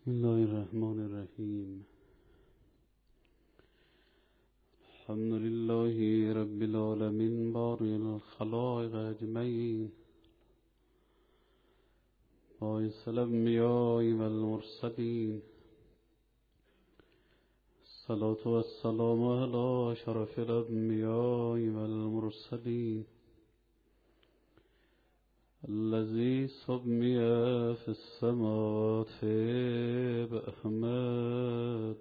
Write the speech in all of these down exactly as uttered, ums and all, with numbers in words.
بسم الله الرحمن الرحیم. الحمد لله رب العالمین بارئ الخلائق اجمعین، باعث الانبیاء والمرسلین، الصلاة والسلام علی اشرف الانبیاء والمرسلین الذي سمي في السماوات بأحمد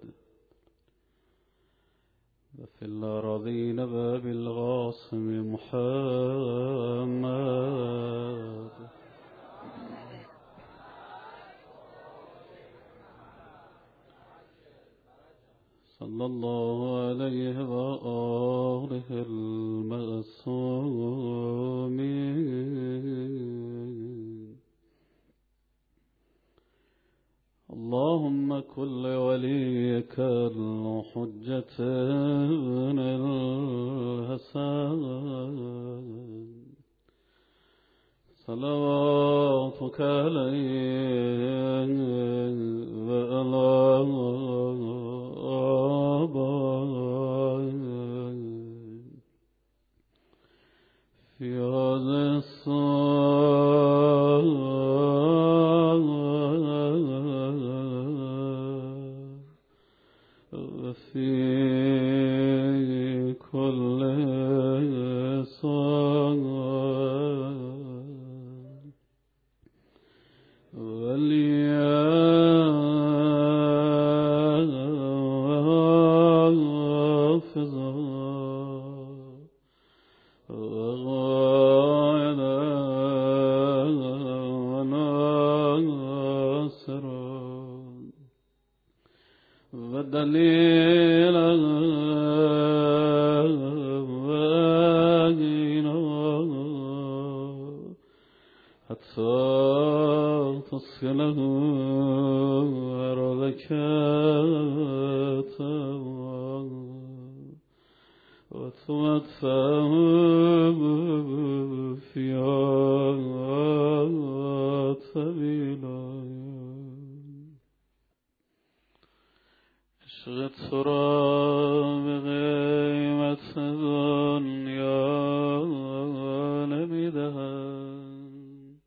وفي الأراضين بالقاسم محمد صلى الله عليه وآله المعصومين. اللهم كل وليك الحجة ابن الحسن صلواتك عليه وعلى آبائه في هذا الصلاة وفي كل صلاة وليحفظها وغايدا وناصرا ودليلا وعينا حتى تصله أرضك وتمتعه فيها طويلا. عشق تو را به قیمت دنیا نمیدهم،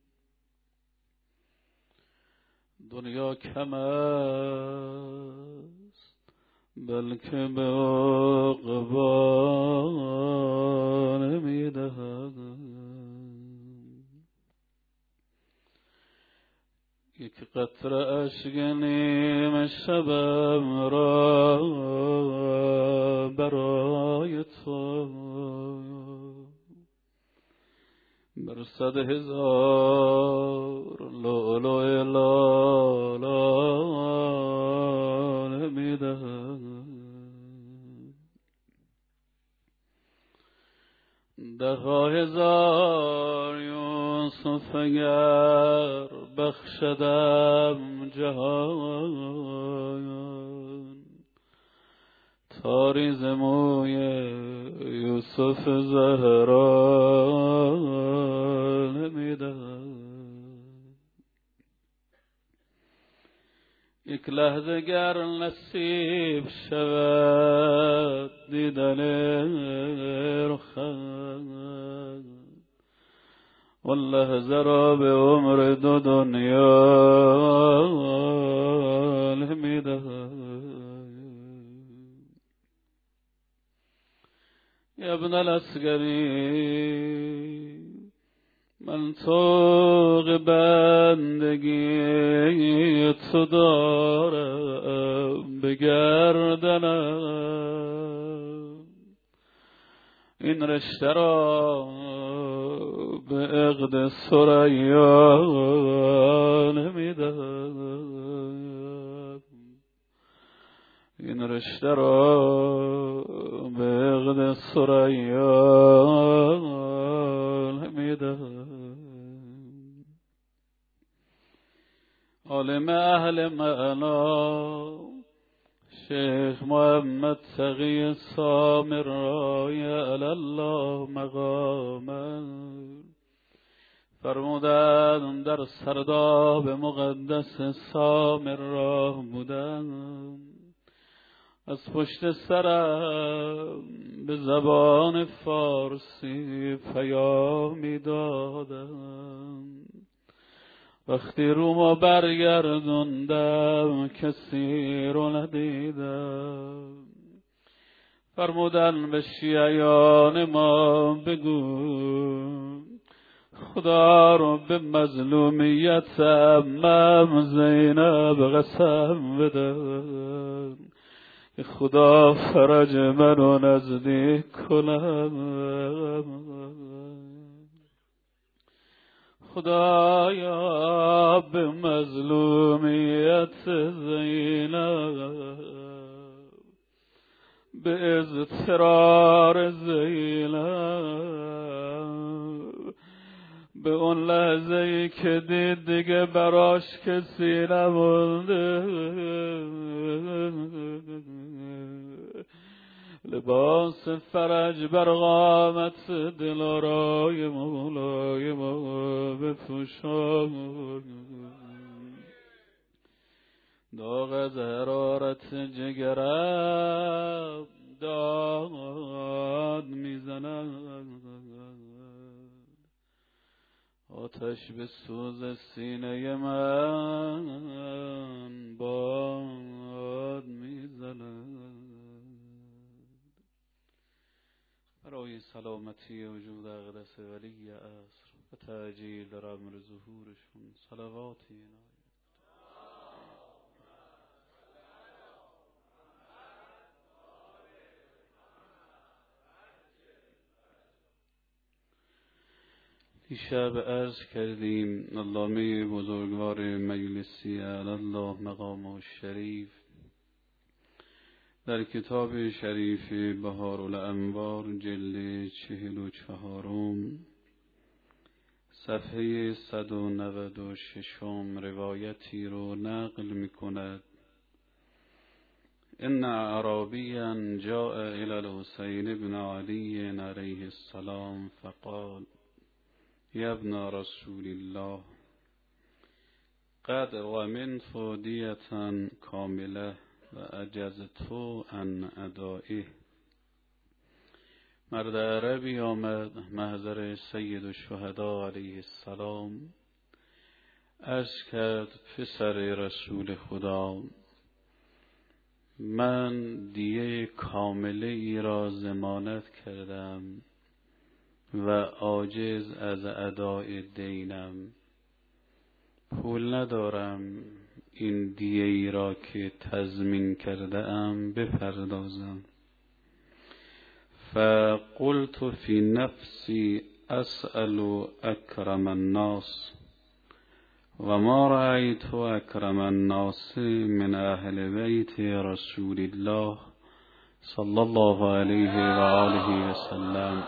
دنیا کم است بلکه به عقبا نمیدهم. یک قطره اشک نیم شبم را برای تو بر صد هزار لؤلؤ لالا نمیدهم. ده ها هزار یوسف اگر بخشدم جهان، تاریز موی یوسف زهرا نمیدهم. یک لحظه گر نصیب شود دیدن رخت، واللحظه را به عمر دو دنیا نمیدهم. یا ابن العسکری، من طوق بندگی تو دارم به گردنم، این رشته را به عقد ثریا نمیدهم، این رشته را به عقد ثریا نمیدهم. عالم اهل معنا شیخ محمد تقی سامرای علی الله مقاما فرمودند در سرداب مقدس سامرا بودم، از پشت سرم به زبان فارسی پیامی دادم. وقتی رومو برگردوندم کسی رو ندیدم. فرمودن به شیعیان ما بگو خدا رو به مظلومیت امم زینب قسم بدن، خدا فرج منو نزدیک کنم. خدایا به مظلومیت زینب، به اضطرار زینب، به اون لحظه ای که دید دیگه براش کسی نمونده، لباس فرج بر قامت دلارای مولای ما بپوشان، داغ از حرارت جگرم داد میزند، آتش به سوز سینه من باد میزند. برای سلامتی وجود اقدس ولی عصر و تعجیل در امر ظهورشون صلواتی عنایت. دیشب عرض کردیم علامه بزرگوار مجلسی اعلی الله مقامه الشریف در کتاب شریف بهارالانوار جلد چهل و چهارم صفحه صد و نود و ششم روایتی رو نقل می کند. ان اعرابیا جاء الى الحسین بن علی علیه السلام فقال یا ابن رسول الله قد غمنت دیتا کامله و عجزت عن ادائه. مرد عربی آمد محضر سید الشهدا علیه السلام، عرض کرد پسر رسول خدا، من دیه کامله ای را ضمانت کردم و عاجز از ادای دینم، پول ندارم این دیه ای را که تضمین کرده ام بپردازم. فقلت فی نفسی اسأل اکرم الناس و ما رأیت اکرم الناس من اهل بیت رسول الله صلی الله علیه و آله و سلم.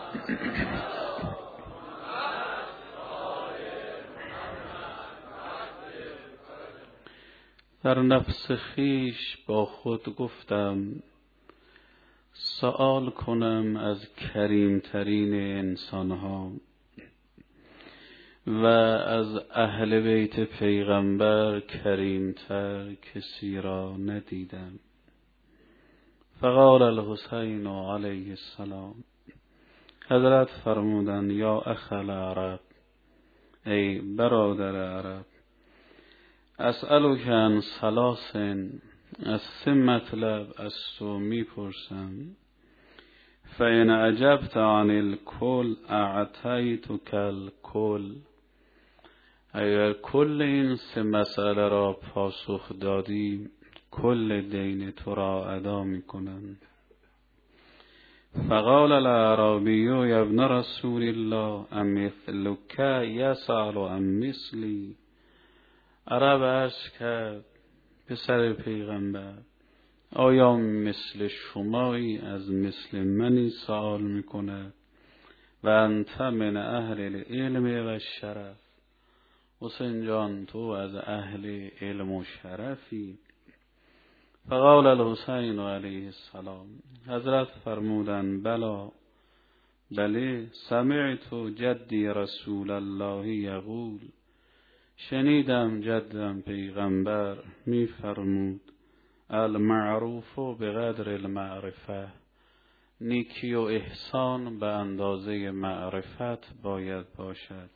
در نفس خیش با خود گفتم سؤال کنم از کریمترین انسانها و از اهل بیت پیغمبر کریمتر کسی را ندیدم. فقال الحسین علیه السلام، حضرت فرمودند یا اخ العرب، ای برادر عرب، اسألک عن ثلاث، از سه مطلب از تو میپرسم. فإن عجبت عن الکل اعطیتک الکل، اگر کل این سه مسئله را پاسخ دادی کل دین تو را ادا میکنند. فقال الاعرابی یا ابن رسول الله امثلک یسأل عن مثلی. عرب عرض کرد پسر پیغمبر، آیا مثل شمایی از مثل منی سوال میکند و انت من اهل العلم و شرف؟ حسین جان تو از اهل علم و شرفی. فقال الحسین علیه السلام، حضرت فرمودند بلا بله سمعت جدی رسول الله یقول، شنیدم جدم پیغمبر می فرمود المعروف بقدر المعرفه، نیکی و احسان به اندازه معرفت باید باشد.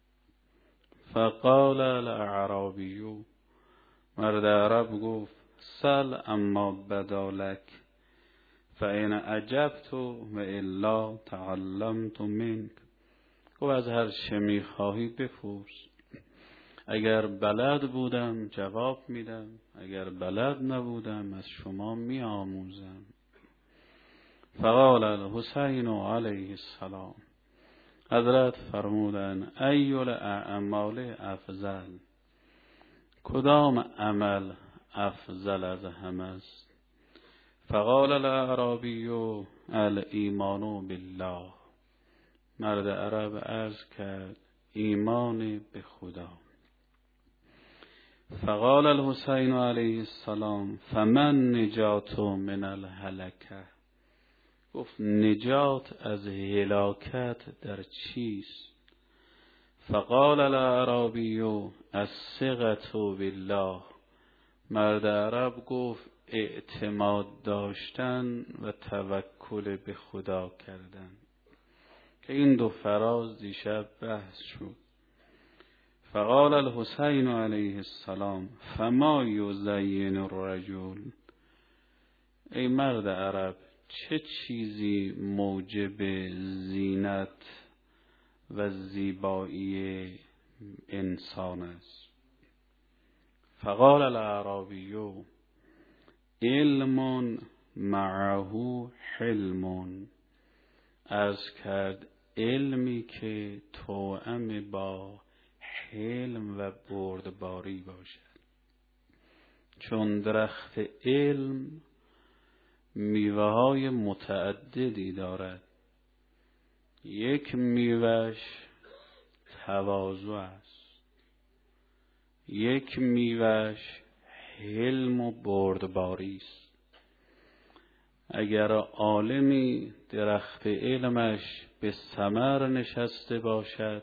فقال الاعرابی، مرد عرب گفت سل اما بدالک فإن عجبت و الا تعلمت منک، گفت از هر چه میخواهی بپرس، اگر بلد بودم جواب میدم، اگر بلد نبودم از شما میآموزم. فقال الحسین علیه السلام، حضرت فرمودن ای الاعمال افضل، کدام عمل افضل از همه است؟ فقال الاعرابی الایمان بالله، مرد عرب عرض کرد ایمان به خدا. فقال الحسین علیه السلام فمن نجات من الهلکه، گفت نجات از هلاکت در چیست؟ فقال الاعرابی الثقة بالله، مرد عرب گفت اعتماد داشتن و توکل به خدا کردن، که این دو فراز دیشب بحث شد. فقال الحسین علیه السلام فما یزین الرجل، ای مرد عرب چه چیزی موجب زینت و زیبایی انسان است؟ فقال الاعرابی علم معه حلم، از کرد علمی که توأم با حلم و بردباری باشد. چون درخت علم میوه های متعددی دارد، یک میوهش تواضع است، یک میوهش حلم و بردباری است. اگر عالمی درخت علمش به ثمر نشسته باشد،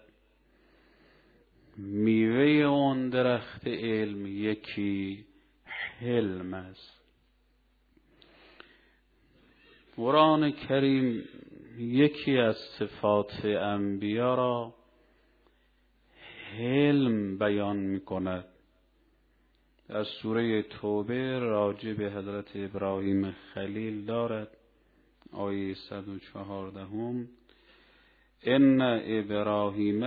میوه اون درخت علم یکی حلم است. قرآن کریم یکی از صفات انبیا را حلم بیان می کند. در سوره توبه راجع به حضرت ابراهیم خلیل دارد، آیه صد و چهاردهم ان ابراهیم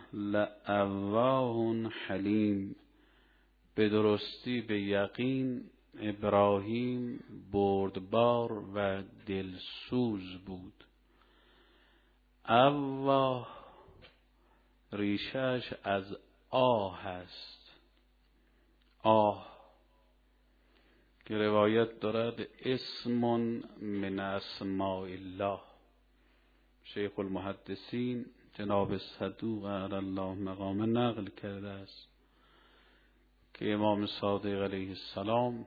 لأواه حلیم، به درستی به یقین ابراهیم بردبار و دلسوز بود. اواه ریشش از آه است، آه که روایت دارد اسم من اسماء الله. شیخ المحدثین جناب صدوق علی الله مقام نقل کرده است که امام صادق علیه السلام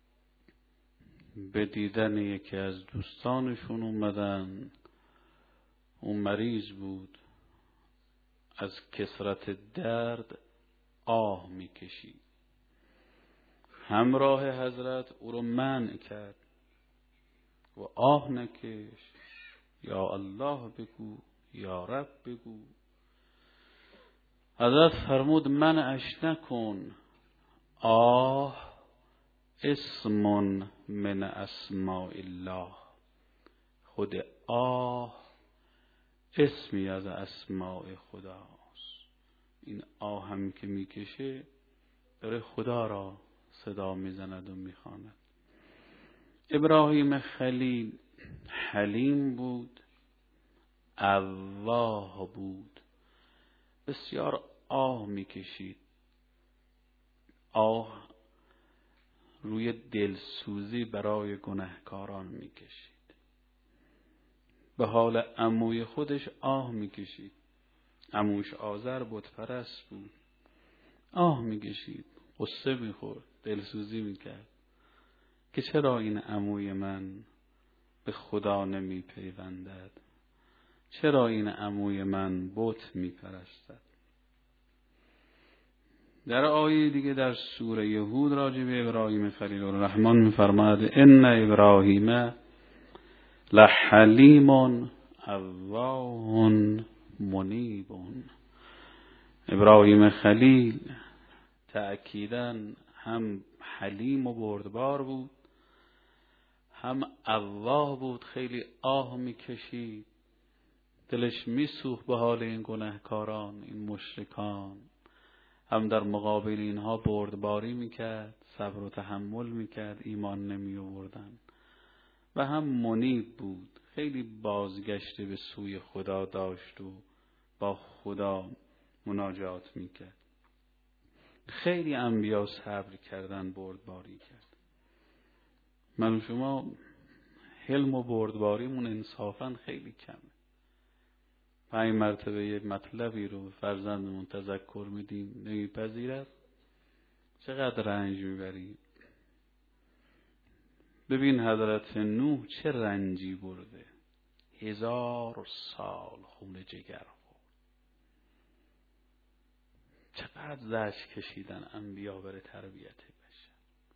به دیدن یکی از دوستانشون اومدن، اون مریض بود، از کثرت درد آه میکشید. همراه حضرت او رو منع کرد و آه نکش، یا الله بگو، یا رب بگو. حضرت فرمود منعش نکن، آه اسم من اسماء الله، خود آه اسمی از اسماء خداست. این آه هم که میکشه داره خدا را صدا میزند و میخواند. ابراهیم خلیل حلیم بود، اواه بود، بسیار آه میکشید. آه روی دلسوزی برای گناهکاران میکشید. به حال عموی خودش آه میکشید. عموش آذر بت پرست بود، آه میکشید، قصه میخورد، دلسوزی میکرد که چرا این عموی من به خدا نمیپیوندد، چرا این عموی من بت میپرستد؟ در آیه دیگه در سوره هود راجع به ابراهیم خلیل الرحمن میفرماید ان ابراهیم لحلیم اواه منیب. ابراهیم خلیل تأکیداً هم حلیم و بردبار بود، هم اواه بود، خیلی آه میکشید، دلش میسوخت به حال این گناهکاران، این مشرکان، هم در مقابل اینها بردباری میکرد، صبر و تحمل میکرد، ایمان نمی آوردن، و هم منیب بود، خیلی بازگشته به سوی خدا داشت و با خدا مناجات میکرد. خیلی انبیا صبر کردن، بردباری کرد. من و شما حلم و بردباریمون انصافا خیلی کمه. پنج مرتبه یک مطلبی رو فرزندمون تذکر میدیم نمیپذیرد، چقدر رنج میبریم. ببین حضرت نوح چه رنجی برده، هزار سال خون جگر خورد. چقدر زجر کشیدن انبیا برای تربیت بشر.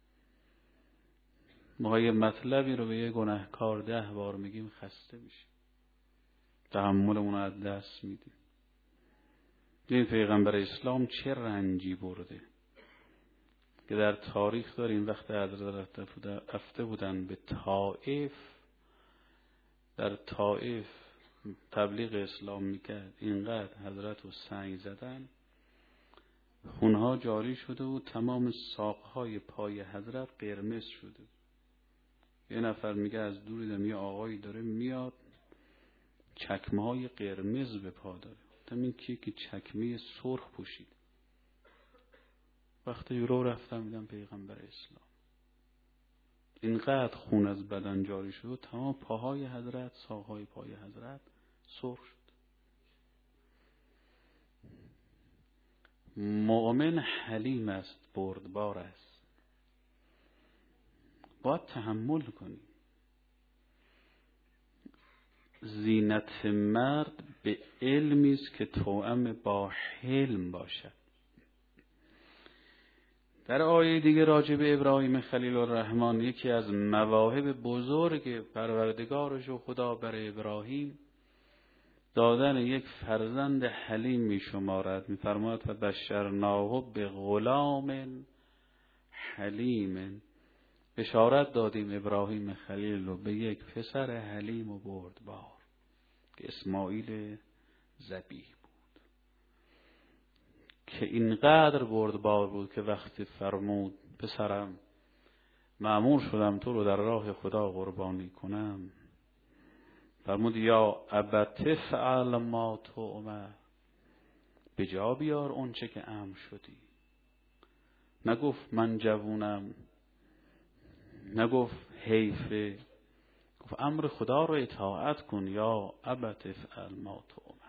ما یه مطلبی رو به یه گناهکار ده بار میگیم خسته میشیم، تحملمون رو از دست میدیم. این پیغمبر اسلام چه رنجی برده که در تاریخ داریم وقت حضرت رفته بودن به طائف، در طائف تبلیغ اسلام میکرد، اینقدر حضرت رو سنگ زدن، خونها جاری شده و تمام ساقهای پای حضرت قرمز شده. یه نفر میگه از دور دیدم یه آقایی داره میاد چکمه های قرمز به پا داره. گفتم این کیه که چکمه سرخ پوشید؟ وقتی رو رفتم دیدم پیغمبر اسلام. اینقدر خون از بدن جاری شد و تمام پاهای حضرت، ساقهای پای حضرت سرخ شد. مؤمن حلیم است، بردبار است، باید تحمل کنی. زینت مرد به علمی است که توأم با حلم باشد. در آیه دیگه راجع به ابراهیم خلیل الرحمن یکی از مواهب بزرگ پروردگارش و خدا برای ابراهیم دادن یک فرزند حلیم می شمارد. می فرماید و بشرناه به غلام حلیم، بشارت دادیم ابراهیم خلیل رو به یک پسر حلیم و بردبار که اسماعیل ذبیح بود، که اینقدر بردبار بود که وقتی فرمود پسرم مأمور شدم تو رو در راه خدا قربانی کنم، فرمود یا ابت فعل ما تؤمر، به جا بیار اون چه که امر شدی. نگفت من جوونم، نگفت حیفه، گفت امر خدا رو اطاعت کن. یا ابت فعل ما تؤمر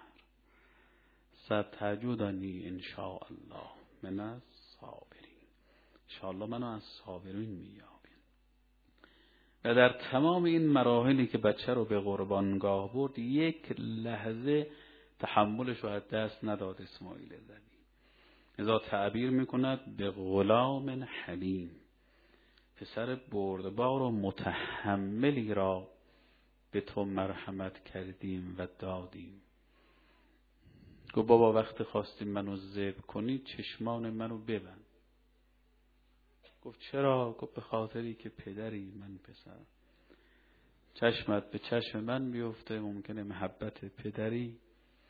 ستجدنی ان شاء الله من الصابرین. ان شاء الله منو از صابرین میابین. و در تمام این مراحلی که بچه رو به قربانگاه برد یک لحظه تحملش رو از دست نداد اسماعیل ذبیح. لذا تعبیر میکند به غلام حلیم، پسر بردبار و متحملی را به تو مرحمت کردیم و دادیم. گفت بابا وقتی خواستیم منو ذبح کنی چشمان منو ببند. گفت چرا؟ گفت به خاطری که پدری، من پسر، چشمت به چشم من بیفته، ممکنه محبت پدری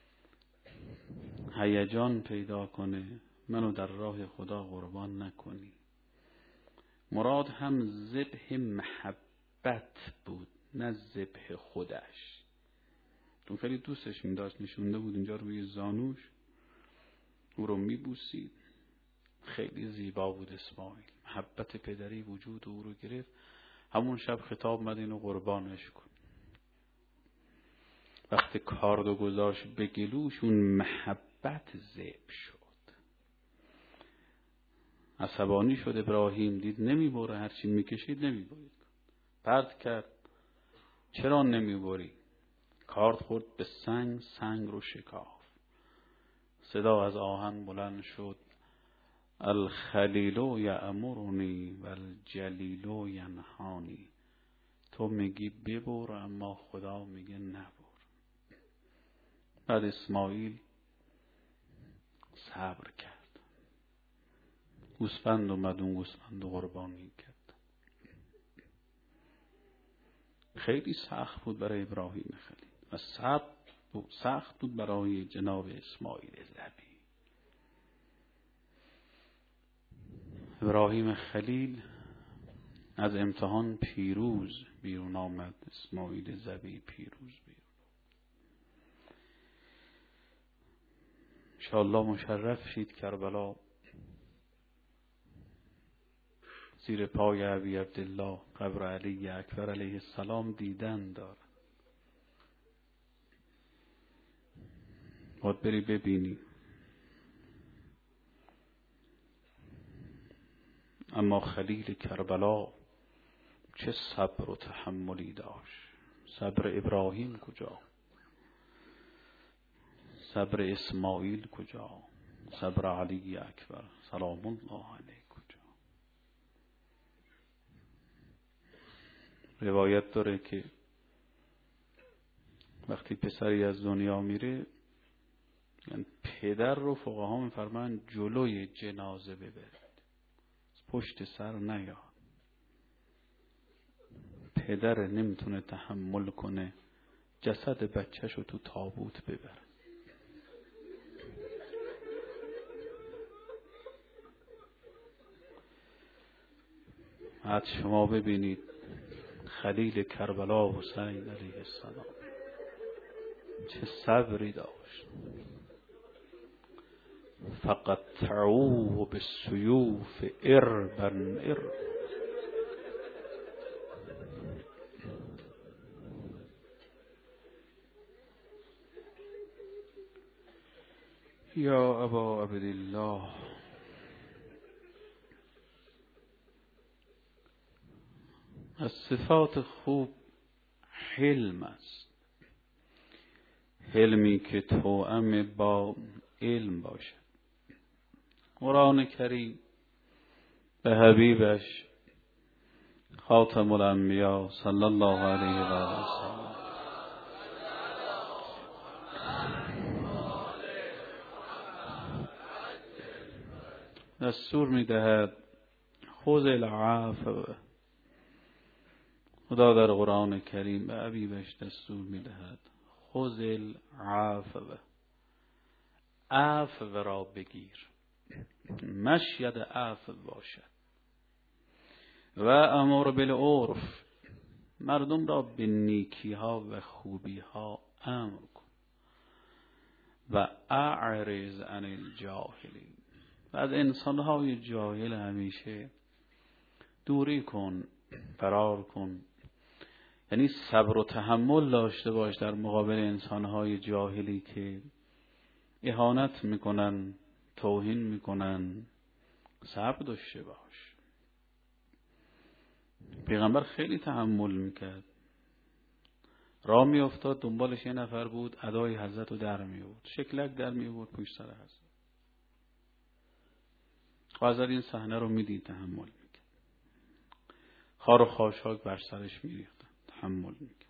هیجان پیدا کنه، منو در راه خدا قربان نکنی. مراد هم ذبح محبت بود، نه ذبح خودش. تو خیلی دوستش می داشت، نشونده بود اینجا روی زانوش، او رو می بوسید. خیلی زیبا بود اسماعیل، محبت پدری وجود او رو گرفت. همون شب خطاب مد اینو قربانش کن. وقتی کاردو گذاشت به گلوش، اون محبت ذبح شد. عصبانی شد ابراهیم، دید نمی بره، هرچی می کشید نمی برید، پرت کرد. چرا نمی بری؟ کارد خورد به سنگ، سنگ رو شکاف. صدا از آهن بلند شد: الخلیل یأمرنی و الجلیل ینهانی. تو میگی ببر اما خدا میگه نبر. بعد اسماعیل صبر کرد. گوسفند اومد، اون گوسفند رو قربانی کرد. خیلی سخت بود برای ابراهیم خلیل و سخت بود برای جناب اسماعیل ذبیح. ابراهیم خلیل از امتحان پیروز بیرون آمد، اسماعیل ذبیح پیروز بیرون. انشاءالله مشرف شید کربلا زیر پای ابی عبدالله قبر علی اکبر علیه السلام دیدن دارد. باید بری ببینی. اما خلیل کربلا چه صبر و تحملی داشت. صبر ابراهیم کجا؟ صبر اسماعیل کجا؟ صبر علی اکبر سلام الله علیه کجا؟ روایت داره که وقتی پسری از دنیا میره، یعنی پدر رو فقها میفرمان جلوی جنازه ببرید، پشت سر نیاد. پدر نمیتونه تحمل کنه جسد بچه‌شو تو تابوت ببره. بعد شما ببینید خلیل کربلا حسین علیه السلام چه صبری داشت. فقط تعوه بالسیوف اربا ارب. یا ابا عبدالله، از صفات خوب حلم است. حلمی که توأم با علم باشد. قرآن کریم به حبیبش خاتم الانبیا صلی الله علیه و آله دستور می‌دهد خذ العفو. خدا در قرآن کریم به حبیبش دستور می‌دهد خذ العفو، عفو را بگیر، مشید عفو باشد. و امر بالعرف، مردم را به نیکی ها و خوبی ها امر کن. و اعرض عن الجاهلین، و از انسان های جاهل همیشه دوری کن، فرار کن. یعنی صبر و تحمل داشته باش در مقابل انسان های جاهلی که اهانت میکنن، توهین میکنن. صبر داشته باش. پیغمبر خیلی تحمل میکرد. راه میافتاد دنبالش یه نفر بود، ادای حضرت رو در میورد، شکلک در میورد پشت سر حضرت. حضرت این صحنه رو میدید، تحمل میکرد. خار و خاشاک بر سرش میریختن، تحمل میکرد.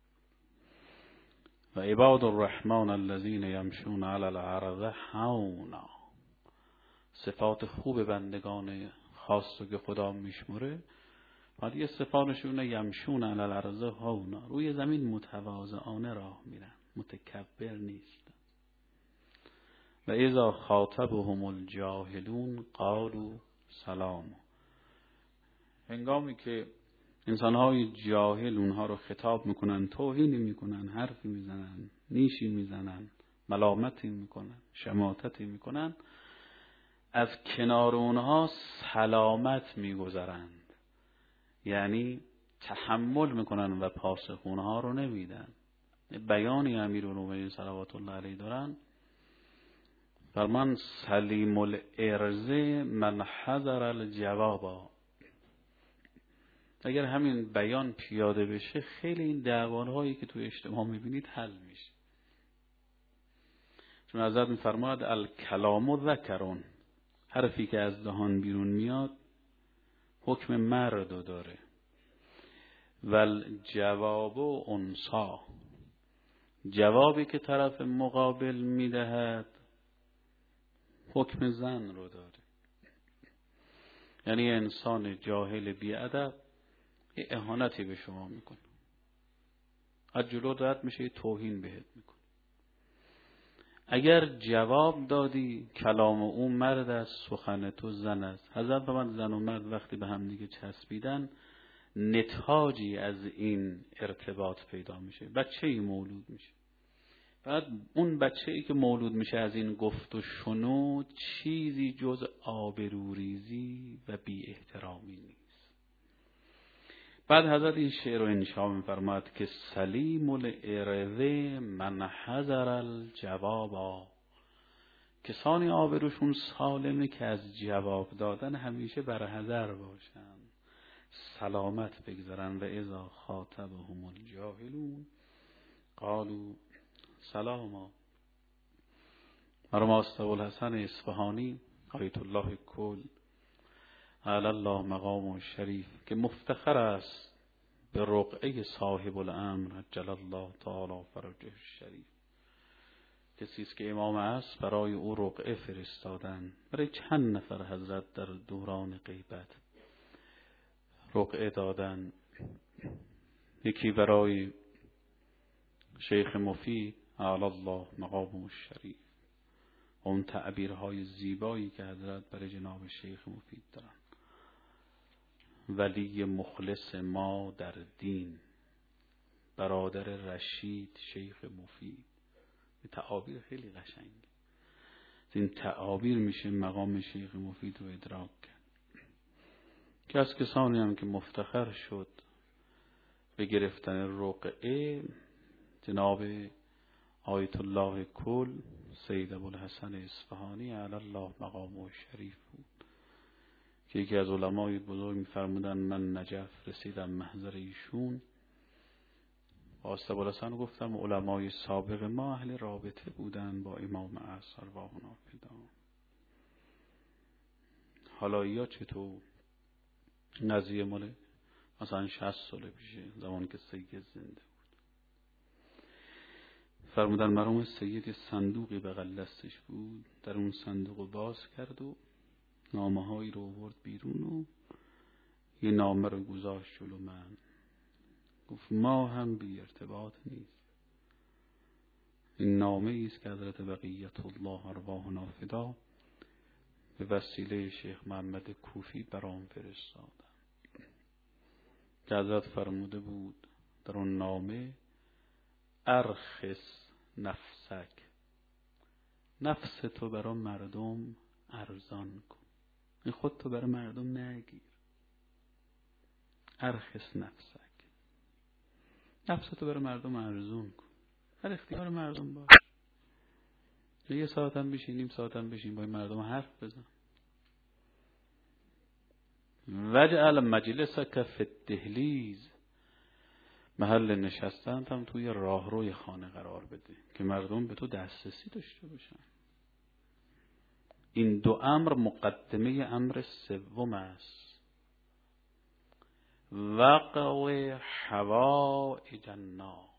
و عباد الرحمن الذین یمشون علی الارض هونا، صفات خوب بندگان خاص که خدا میشمره. بعد یه صفاتشونه یمشون علی الارض هونا، روی زمین متواضعانه راه میرن، متکبر نیست. و اذا خاطبهم الجاهلون قالوا سلام، هنگامی که انسانهای جاهل اونها رو خطاب میکنن، توهینی میکنن، حرفی میزنن، نیشی میزنن، ملامتی میکنن، شماتتی میکنن، از کنار اونها سلامت میگذرند. یعنی تحمل میکنن و پاسخ اونها رو نمیدن. بیانی امیرالمومنین صلوات الله علیه دارن، فرمان سلیم الارض من حذر الجوابا. اگر همین بیان پیاده بشه خیلی این دعواهایی که توی اجتماع میبینید حل میشه. چون حضرت میفرماد الکلام و ذکرون، حرفی که از دهان بیرون میاد حکم مرد داره، ول جواب و انسا، جوابی که طرف مقابل میدهد حکم زن رو داره. یعنی انسان جاهل بی‌ادب یه اهانتی به شما میکنه، از جلو رد میشه یه توهین بهت میکنه. اگر جواب دادی کلام اون مرد است، سخن تو زن است. حضرت فرمود زن و مرد وقتی به هم دیگه چسبیدن نتاجی از این ارتباط پیدا میشه، بچه‌ای مولود میشه. بعد اون بچه‌ای که مولود میشه از این گفت و شنود چیزی جز آبروریزی و بی احترامی نیست. بعد حضرت این شعر رو انشا می‌فرماد که سلیم الارض من حذر الجوابا، کسانی آبروشون سالمه که از جواب دادن همیشه برحذر باشن، سلامت بگذارن. و اذا خاطبهم الجاهلون قالوا سلاما. مرحوم آصف ابوالحسن اصفهانی آیت الله کل علی الله مقام شریف که مفتخر است به رقعه صاحب الامر عجل الله تعالی فرجه الشریف، کسی است که امام عصر برای او رقعه فرستادن. برای چند نفر حضرت در دوران غیبت رقعه دادن. یکی برای شیخ مفید علی الله مقام الشریف، اون تعبیرهای زیبایی که حضرت برای جناب شیخ مفید دارن. ولی مخلص ما در دین، برادر رشید شیخ مفید. این تعابیر خیلی قشنگه. این تعابیر میشه مقام شیخ مفید رو ادراک کرد. که از کسانی هم که مفتخر شد به گرفتن رقعه جناب آیت الله کل سید ابوالحسن اصفهانی علی الله مقامه شریف بود که یکی از علمای بزرگ می‌فرمودن من نجف رسیدم محضر ایشون. آصف ابوالحسن گفتم علمای سابق ما اهل رابطه بودن با امام عصر و فدا. حالا یا چطور؟ قضیه مال مثلا شصت سال پیشه، زمان که سید زنده بود. فرمودن مرحوم سید صندوقی بغل دستش بود، در اون صندوق باز کرد و نامه هایی رو آورد بیرون و یه نامه رو گذاشت جلو من. گفت ما هم بی ارتباط نیست. این نامه ایست که حضرت بقیت الله ارواحنا فدا به وسیله شیخ محمد کوفی برام فرستادن که حضرت فرموده بود در اون نامه ارخص نفسک، نفس تو برای مردم ارزان کن، این خود تو برای مردم نگیر. ارخص نفسک، نفس تو برای مردم ارزون کن، هر اختیار مردم باش. یه ساعت هم بشین، نیم ساعت هم بشین، با این مردم حرف بزن. وجعل مجلسک فی الدهلیز، محل نشستن هم توی راهروی خانه قرار بده که مردم به تو دسترسی داشته باشن. این دو امر مقدمه امر سوم است. وقع حوائج الناس،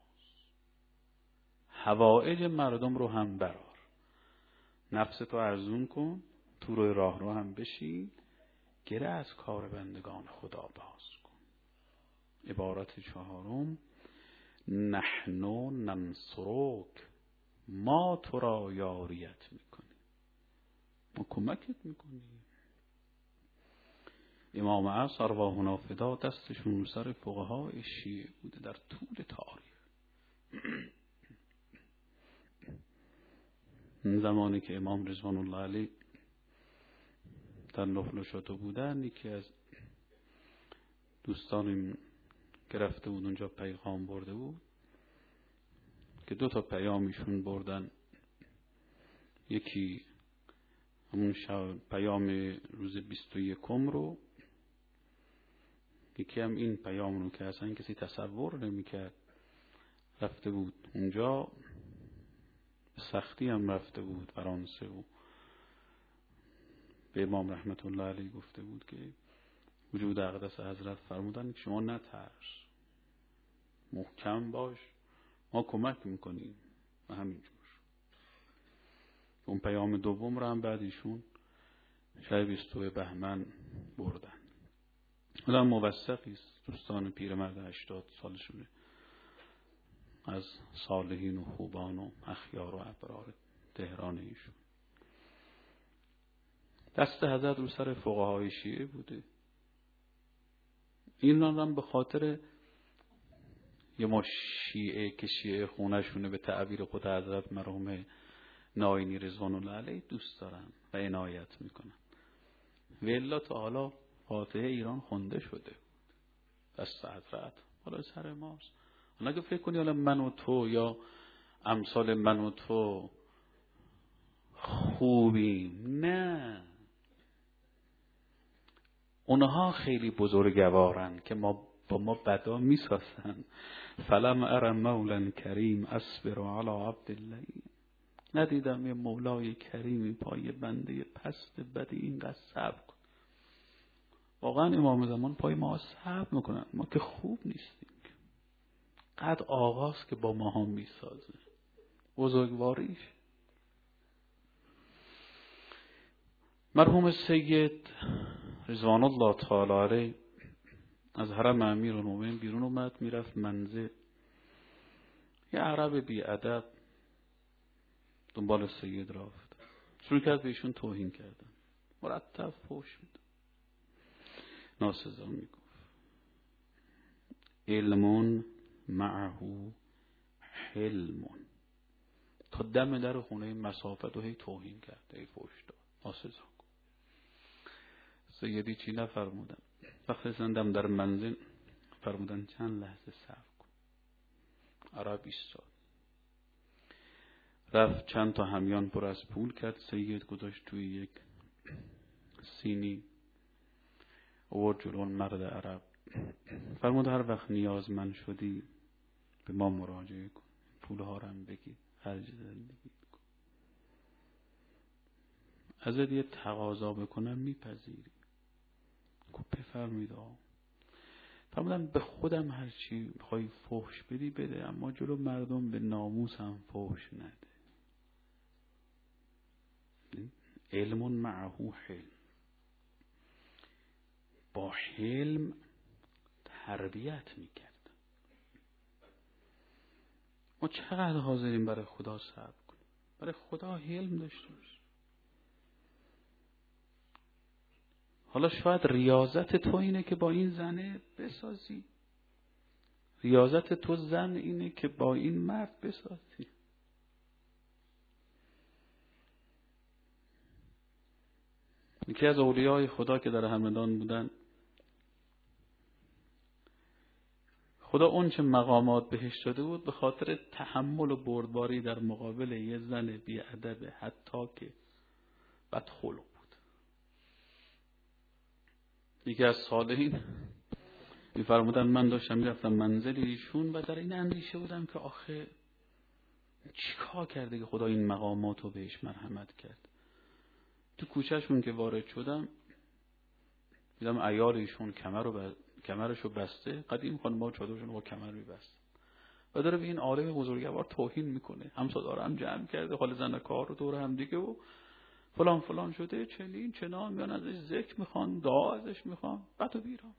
حوائج مردم رو هم برار. نفس تو ارزون کن، تو روی راه رو هم بشین، گره از کار بندگان خدا باز کن. عبارت چهارم نحن ننصرک، ما تو را یاریت میکنیم، ما کمکت میکنیم. امام عصر ارواحنا فدا دستشون سر فقهای شیعه بوده در طول تاریخ. زمانی که امام رضوان الله علیه در نخل شاتو بودن، یکی از دوستان که رفته بود اونجا پیغام برده بود که دو تا پیامیشون بردن. یکی همون پیام روز بیست و یکم رو، یکی هم این پیام رو که اصلا کسی تصور نمی‌کرد رفته بود اونجا، به سختی هم رفته بود فرانسه و به امام رحمت الله علیه گفته بود که وجود اقدس حضرت فرمودن که شما نترس، محکم باش، ما کمک میکنیم. و همینجور اون پیام دوم رو هم بعد ایشون شب بیستم بهمن بردن. حالا موثقی است دوستان پیرمرد هشتاد سالشونه از صالحین و خوبان و اخیار و ابرار تهران ایشون. دست حضرت رو سر فقهای شیعه بوده. این هم به خاطر یه ما شیعه که شیعه خونه‌شونه به تعبیر خود حضرت مرحوم ناینی رضوان الله علیه دوست دارن و عنایت میکنن. والا تا حالا فاتحه ایران خونده شده بود دست حضرت، حالا سر ماست. حالا اگه فکر کنی حالا من و تو یا امثال من و تو خوبیم، نه، اونها خیلی بزرگوارن که ما با ما بدا میسازن. فلم ارم مولا کریم اصبر علی عبدالله، ندیدم یه مولای کریمی پای بنده پست بدی اینقدر صبر کن. واقعا امام زمان پای ما صبر میکنن، ما که خوب نیستیم. قد آغاز که با ما هم میسازه بزرگواریش. مرحوم سید رضوان الله تعالی علیه از حرم امیرالمومنین بیرون اومد، میرفت منزل. یه عرب بی ادب دنبال سید رفت، شروع کرد بهشون توهین کردن، مرتب فحش میداد، ناسزا میگفت علمون معه حلمون. تا دم در خونه مسافت و هی توهین کرد، هی فحش داد، ناسزا گفت. سیدی چی نفرمودن؟ وقتی سندم در منزل فرمودن چند لحظه صبر کن. عرب ایستاد، رفت چند تا همیان پر از پول کرد، سید گذاشت توی یک سینی، آورد جلو مرد عرب، فرمود هر وقت نیازمند شدی به ما مراجعه کن، پولها رو هم بگیر، خرج زندگی کن. ازت یه تقاضا بکنم میپذیری؟ گفت بفرمایید آقا. فرمودن به خودم هر چی بخوای فحش بدی بده، اما جلو مردم به ناموس هم فحش نده. علم معه حلم، با حلم تربیت میکرد. ما چقدر حاضریم برای خدا صبر کنیم، برای خدا حلم داشته باشیم. حالا شاید ریاضت تو اینه که با این زنه بسازی، ریاضت تو زن اینه که با این مرد بسازی. یکی از اولیای خدا که در همدان بودن، خدا اون چه مقامات بهش داده بود به خاطر تحمل و بردباری در مقابل یه زن بی‌ادب حتی که بدخلق بود. یکی از صالحین می‌فرمودن من داشتم میرفتم منزل ایشون و در این اندیشه بودم که آخه چیکار کرده که خدا این مقامات رو بهش مرحمت کرد. تو کوچه‌شون که وارد شدم دیدم عیال ایشون کمر رو ب... کمرشو بسته، قدیم خانم‌ها چادرشون رو با کمر می‌بست و داره به این عالم بزرگوار توهین میکنه. همسایه‌ها هم جمع کرده، حال زن کار رو دور هم دیگه و فلان فلان شده، چنین چنان، میان ازش ذکر میخوان، دعا ازش میخوان، بد و بیرا.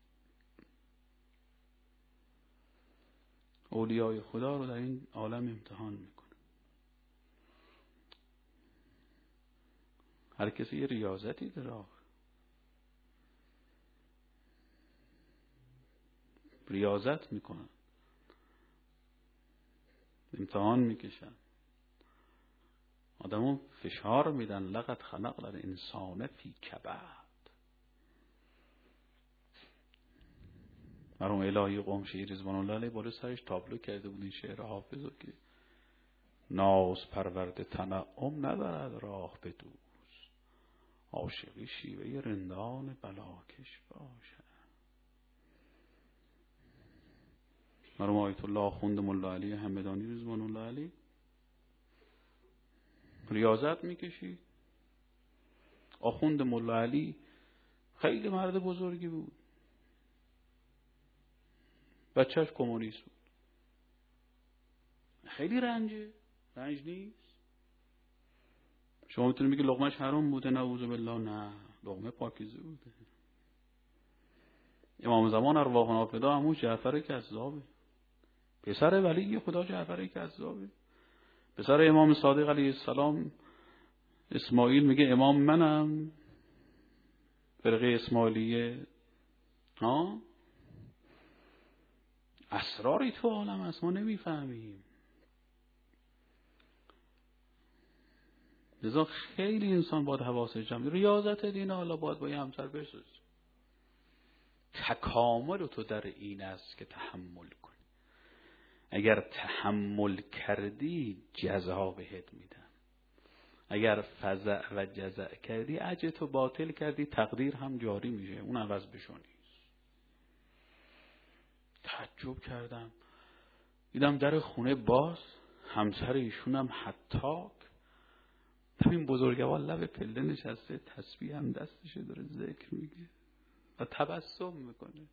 اولیای خدا رو در این عالم امتحان میکنه. هر کسی یه ریاضتی داره، ریاضت میکنن، امتحان میکشن، آدمو فشار میدن. لقد خلقنا الانسان فی کبد. مرحوم الهی قم شیر رضوان الله علیه بالا سرش تابلو کرده بود این شعر حافظو که ناز پرورده تنعم ندارد راه به دوست، عاشقی شیوه رندان بلاکش باشه. مرحوم آیت الله آخوند ملا علی همدانی رضوان الله علی ریاضت میکشید. آخوند ملا علی خیلی مرد بزرگی بود، بچهش کمونیست بود. خیلی رنجه، رنج نیست. شما میتونید بگید لقمهش حرام بوده، نعوذ بالله. نه، لقمه پاکیزه بوده. امام زمان ارواحنا فدا همون جعفر کذابه، پسر ولی خدا جعفر کذابه. پسر امام صادق علیه السلام اسماعیل میگه امام منم، فرقه اسماعیلیه. ها اسراری تو عالم هست ما نمیفهمیم. لذا خیلی انسان باید حواسش جمع. ریاضت دین حالا باید با یه همسر بسوز. تکامل تو در این است که تحمل کنی. اگر تحمل کردی جزا بهت میدم. اگر فزع و جزع کردی اجر تو باطل کردی تقدیر هم جاری میشه، اون عوض بشو نیست. تعجب کردم دیدم در خونه باز، همسر ایشونم حتاک. همین بزرگوار لب پله نشسته، تسبیح هم دستشه داره ذکر میگه و تبسم میکنه.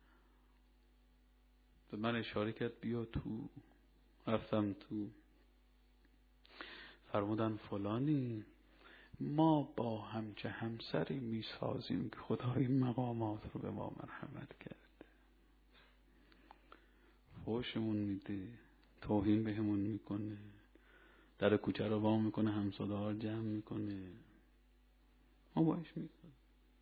به من اشاره کرد بیا تو. رفتم تو، فرمودن فلانی ما با همچه همسری میسازیم که خدای مقامات رو به ما مرحمت کرده، فوشمون میده، توهین بهمون میکنه، در کوچه رو وام میکنه، همسایه ها جمع میکنه، ما باش میکنه.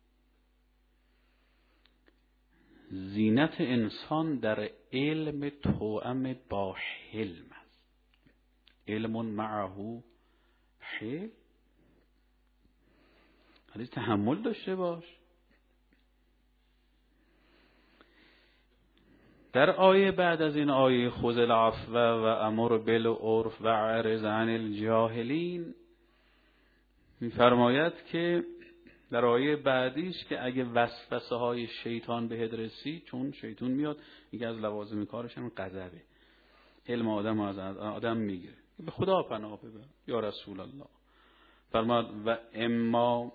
زینت انسان در علم توأم با حلم است. علم معه حلم، حالی تحمل داشته باش. در آیه بعد از این آیه خذ العفو و امر بالعرف و اعرض عن الجاهلین می‌فرماید که در آیه بعدیش که اگه وسوسه های شیطان بهت رسید، چون شیطان میاد یکی از لوازم کارش هم غضبه، حلم آدم از آدم میگیره، به خدا پناه ببر یا رسول الله. فرماد و اما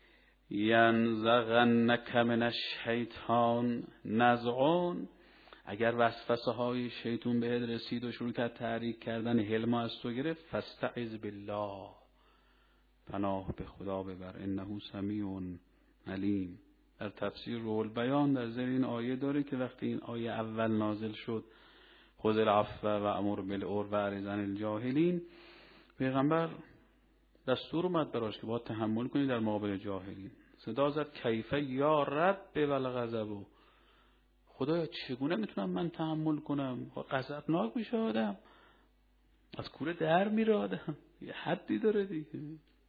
ینزغنک من الشیطان نزغون، اگر وسوسه های شیطان بهت رسید و شروع کرد تحریک کردن حلم از تو گرفت، فاستعذ بالله، پناه به خدا ببر، انه سمیع علیم. در تفسیر روح البیان در ذیل این آیه داره که وقتی این آیه اول نازل شد خذ العفو و امر بالعرف و اعرض عن الجاهلین، پیغمبر دستور اومد براش که باید تحمل کنی در مقابل جاهلین. صدا زد کیف یا رب والغضب، خدایا چگونه میتونم من تحمل کنم؟ غضبناک میشه آدم، از کوره در میره آدم، یه حدی داره دیگه.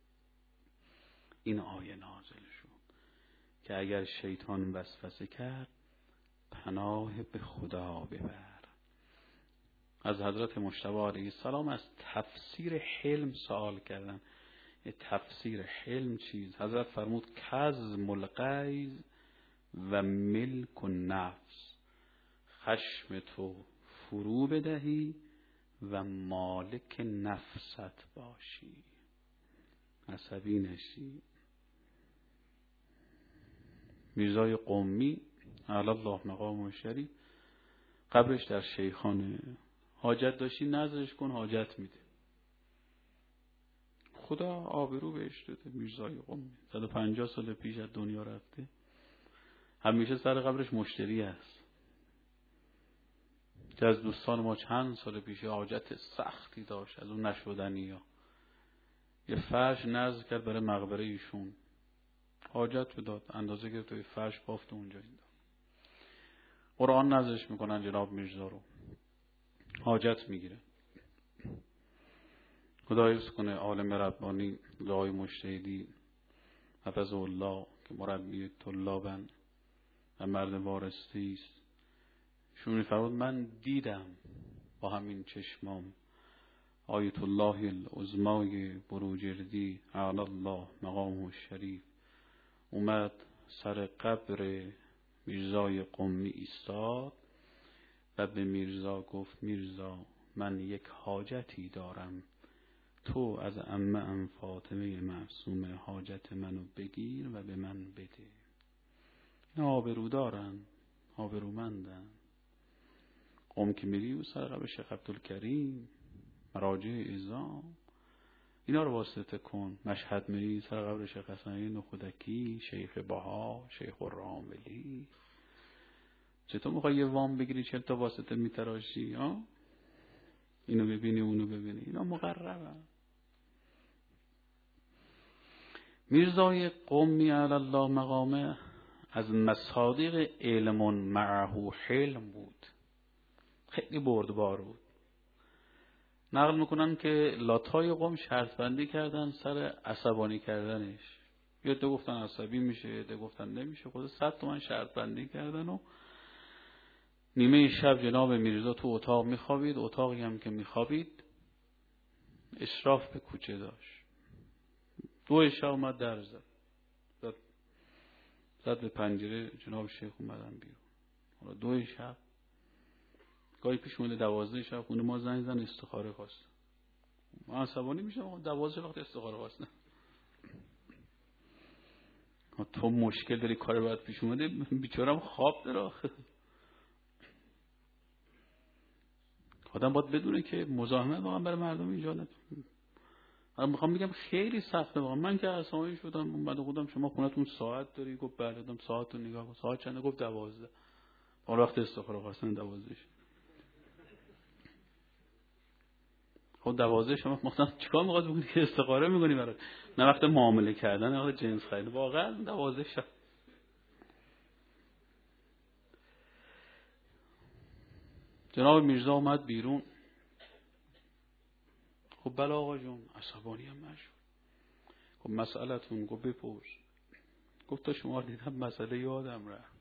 این آیه نازل شد که اگر شیطان وسوسه کرد پناه به خدا ببر. از حضرت مجتبی علیه السلام از تفسیر حلم سوال کردن. یه تفسیر حلم چیز؟ حضرت فرمود کظم الغیظ و ملک النفس، خشم تو فرو بدهی و مالک نفست باشی، عصبی نشی. میرزای قمی اعلی الله مقامه شریف قبرش در شیخانه، حاجت داشتی نظرش کن حاجت میده، خدا آبرو بهش داده. میرزای قمی صد و پنجاه سال پیش از دنیا رفته، همیشه سر قبرش مشتری است. که از دوستان ما چند سال پیش حاجت سختی داشت از اون نشدنی ها، یه فرش نذر کرد برای مقبره ایشون، حاجت بداد، اندازه گرفت و یه فرش بافت اونجا این داد. قرآن نذرش میکنن جناب میرزا رو، حاجت میگیره. خدا حفظ کنه عالم ربانی دعای مجتهدی حفظه الله که مربی طلابن و مرد وارستی است. شون فرمود من دیدم با همین چشمام آیت الله العظمای بروجردی اعلی الله مقامه الشریف اومد سر قبر میرزای قمی ایستاد، و به میرزا گفت میرزا من یک حاجتی دارم، تو از عمه ام فاطمه معصومه حاجت منو بگیر و به من بده. اینا آبرو دارن، آبرومندن. قوم که میری و سر قبر شیخ عبدالکریم، مراجع اعظام، اینا رو واسطه کن. مشهد میری سر قبر شیخ حسنی نخودکی، شیخ بها، شیخ الراملی. چطور میخوای یه وام بگیری چل تا واسطه میتراشی؟ ها؟ اینو ببینی اونو ببینی، اینا مقربن. میرزای قمی علی الله مقامه از مصادیق علم معه حلم بود، خیلی بردبار بود. نقل میکنن که لاتای قوم شرط بندی کردن سر عصبانی کردنش. یه دو گفتن عصبی میشه، یه دو گفتن نمیشه. خود صد تومن شرط بندی کردن و نیمه شب جناب میرزا تو اتاق میخوابید. اتاقی هم که میخوابید اشراف به کوچه داشت. دو شب اومد در زد زد, زد به پنجره. جناب شیخ اومدن بیرون. حالا دو شب گاهی پیش اومده دوازده شب خونه ما زنگ زن استخاره خواست. من عصبانی میشم، دوازده وقت استخاره خواستم. تو مشکل داری، کار باید پیش اومده، بیچارم خواب داره. آدم باید بدونه که مزاحمت واقعا برای مردم ایجاد نکنه. من میخوام بگم خیلی سخته واقعا. من که عصبانی شدم، اومد گفتم شما خونتون ساعت داری؟ گفت بله. دادم ساعت رو نگاه کن. ساعت چنده؟ گفت دوازده. اون وقت استخاره خواستن دوازده شد. خب دوازده شما مثلا چیکار می‌خواد بکنی که استخاره می‌کنی برای نه وقت معامله کردن، نه وقت جنس خرید. واقعا دوازده شب. جناب میرزا اومد بیرون. خب بله آقا جون، عصبانی هم نشد. خب مسئله‌تون؟ گفت بپرس. گفت تا شما دیدم مسئله یادم رفت.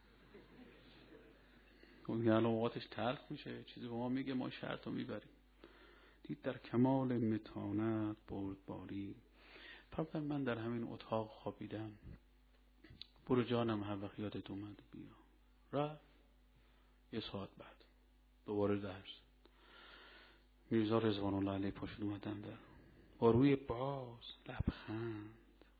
خب این الان اوقاتش تلخ میشه، چیزی به ما میگه ما شرطو میبریم. دید در کمال متانت بردباری. فرمود من در همین اتاق خوابیدم. برو جانم هر وقت یادت اومد بیا. رفت. یه ساعت بعد دوباره درس. میرزا رضوان الله علیه پاشد اومدن در با روی باز لبخند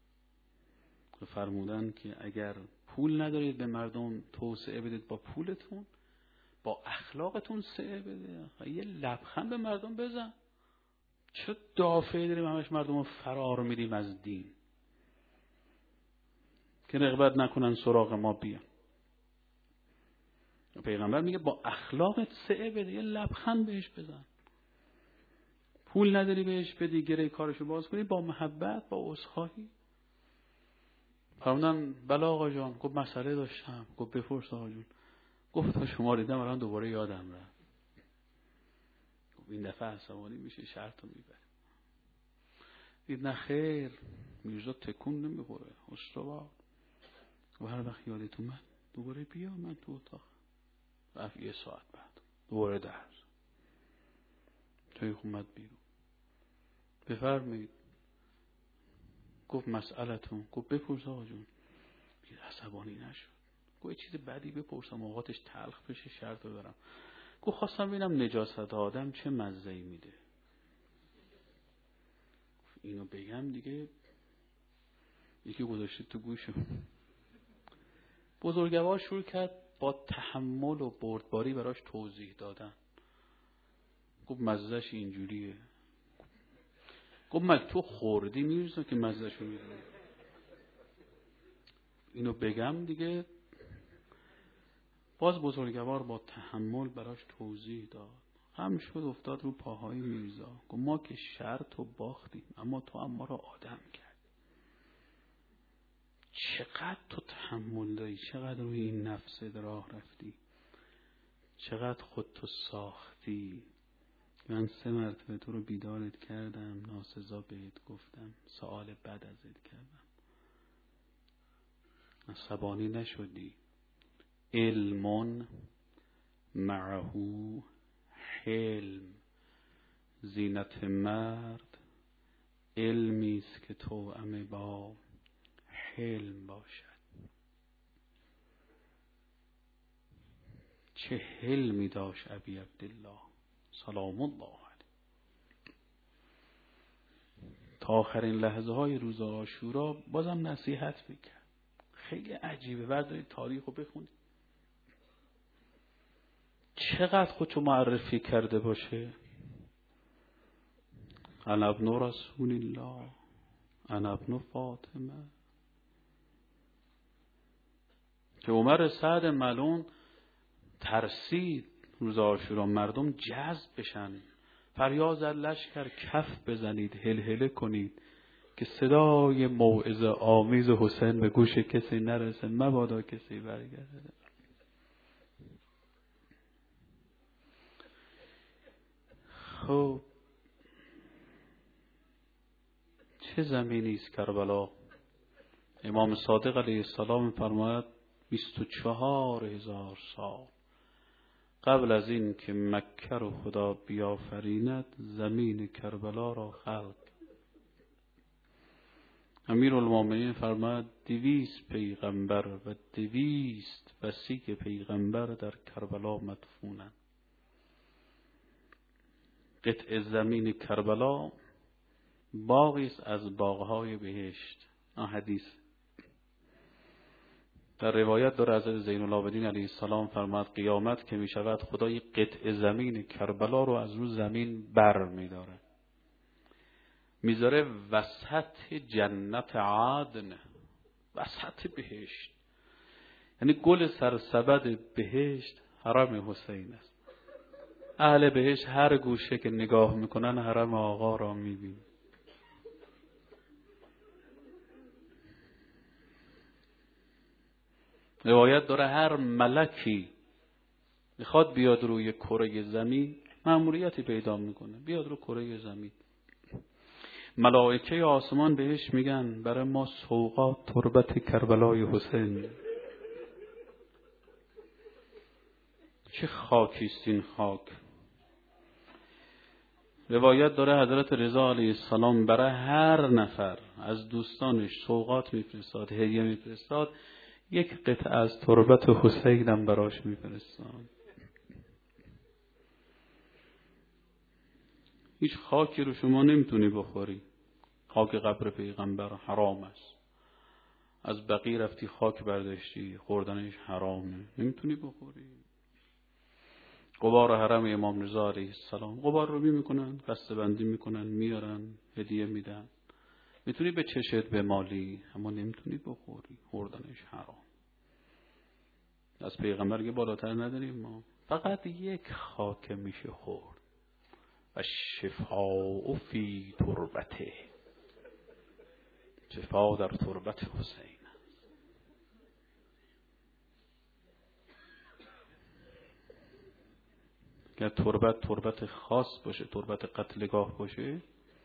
فرمودن که اگر پول ندارید به مردم توسعه بدید با پولتون، با اخلاقتون سعه بده. یه لبخند به مردم بزن. چه دافعی داریم همش مردم رو فرار میدیم از دین که رغبت نکنن سراغ ما بیان. پیغمبر میگه با اخلاقت سعه بده، یه لبخند بهش بزن. پول نداری بهش بدی، گره کارشو باز کنی، با محبت، با عذرخواهی. فرمودن بله آقا جان. گفت مسئله داشتم. گفت بپرس آقا جون. گفت تا شما دیدم الان دوباره یادم رفت. گفت این دفعه عصبانی میشه، شرطو میبره. دید نه خیر، میرزا تکون نمیخوره، استوار. و هر وقت یادت اومد دوباره بیا من تو اتاق. رفت. یه ساعت بعد دوباره درس. توی اومد بیرون. بفرمایید. گفت مسئلتون؟ گفت بپرس آقا جون. بید عصبانی نشد. گفت چیز بدی بپرسم اوقاتش تلخ بشه، شرط ببرم. گفت خواستم ببینم نجاست آدم چه مزه‌ای میده. اینو بگم دیگه یکی گذاشته تو گوشم. بزرگوار شروع کرد با تحمل و بردباری براش توضیح دادن. گفت مزهش اینجوریه. گفت مگه تو خوردی میرزا که مزهشو میدونی؟ اینو بگم دیگه. باز بزرگوار با تحمل براش توضیح داد. هم شد افتاد رو پاهای میرزا. گفت ما که شرط و باختیم، اما تو هم ما رو آدم کرد. چقدر تو تحمل داری، چقدر روی این نفس راه رفتی، چقدر خود تو ساختی. من سه مرتبه تو رو بیدارت کردم، ناسزا بهت گفتم، سوال بد ازت کردم، عصبانی نشدی. علم معه حلم. زینت مرد علمی است که توأم با حلم باشد. چه حلمی داشت ابی عبدالله سلام الله علیه. تا آخرین لحظه های روز عاشورا بازم نصیحت میکرد. خیلی عجیبه. بردارید تاریخ رو بخونید چقدر خودشو معرفی کرده باشه. انا ابن رسول الله، انا ابن فاطمه. که عمر سعد ملعون ترسید روز عاشورا مردم جذب بشن، فریاد زد لشکر کف بزنید، هلهله کنید که صدای موعظه آمیز حسین به گوش کسی نرسه، مبادا کسی برگرده. خب چه زمینی است کربلا؟ امام صادق علیه السلام فرماید بیست و چهار هزار سال قبل از این که مکه رو خدا بیافریند زمین کربلا را خلق. امیرالمومنین فرماید دویست پیغمبر و دویست وصی پیغمبر در کربلا مدفونند. قطع زمین کربلا باغی است از باغهای بهشت. آن حدیث در روایت داره حضرت زین العابدین علیه السلام فرماد قیامت که می شود خدای قطع زمین کربلا رو از رو زمین بر می داره میذاره وسط جنت عدن، وسط بهشت. یعنی گل سرسبد بهشت حرم حسین است. اهل بهشت هر گوشه که نگاه میکنن حرم آقا را میبین. روایت داره هر ملکی میخواد بیاد روی کره زمین مأموریتی پیدا میکنه، بیاد رو کره زمین. ملائکه آسمان بهش میگن برای ما سوغات تربت کربلای حسین. چه خاکیست این خاک. روایت داره حضرت رضا علیه السلام برای هر نفر از دوستانش سوغات میفرستاد، هدیه میفرستاد، یک قطعه از تربت حسین هم براش میفرستاد. هیچ خاکی رو شما نمیتونی بخوری. خاک قبر پیغمبر حرام است. از بقیه رفتی خاک برداشتی، خوردنش حرامه، نمیتونی بخوری. غبار حرم امام رضا علیه السلام، غبار رو میکنن، دسته بندی میکنن، میارن، هدیه میدن. میتونی به چشت بمالی اما نمیتونی بخوری، خوردنش حرام. از پیغمبر که بالاتر نداریم ما. فقط یک خاک میشه خورد و شفاء فی تربته، شفا در تربت حسین. که تربت تربت خاص باشه، تربت قتلگاه باشه،